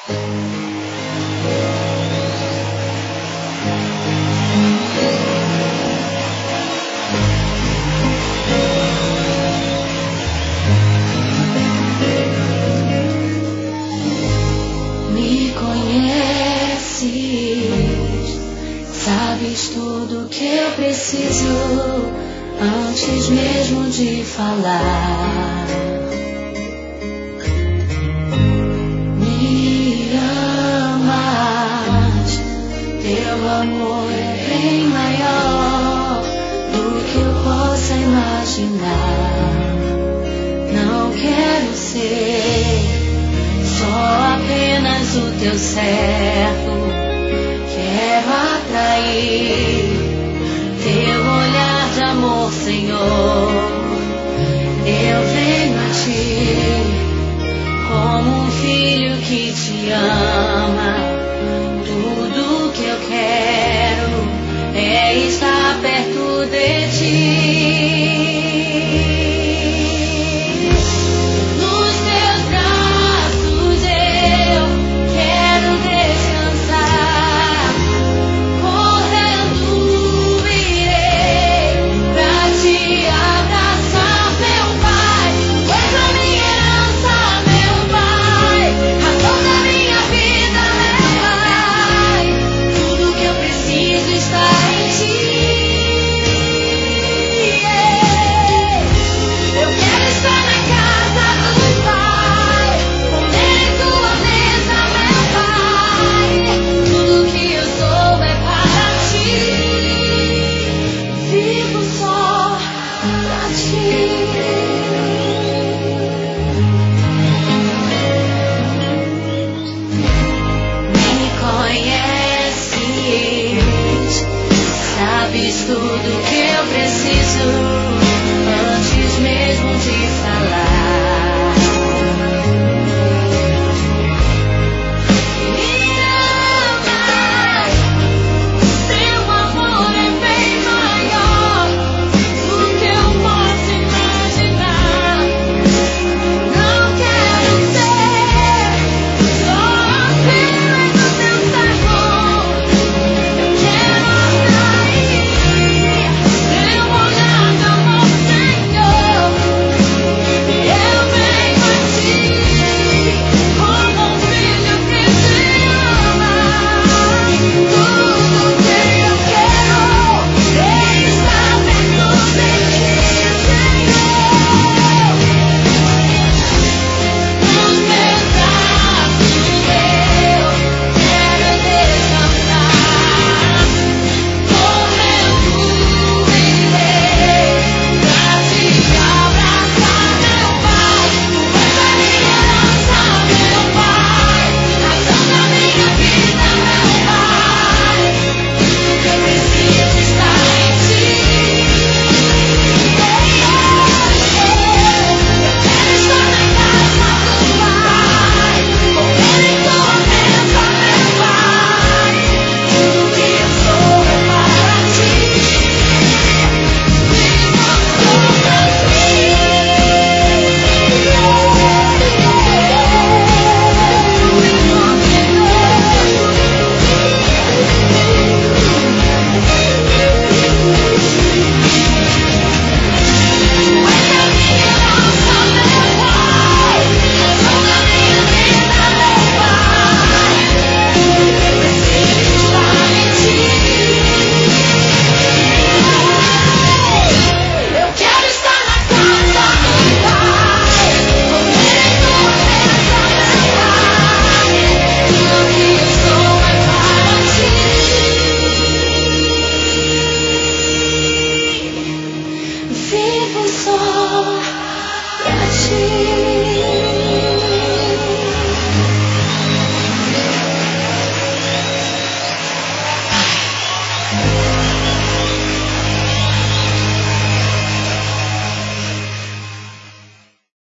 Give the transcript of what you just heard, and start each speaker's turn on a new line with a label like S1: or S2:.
S1: Me conheces, sabes tudo que eu preciso antes mesmo de falar. Me amas, teu amor é bem maior do que eu possa imaginar. Não quero ser só apenas o teu servo, quero atrair teu olhar de amor, Senhor. Eu venho a ti como um filho que te ama. Tudo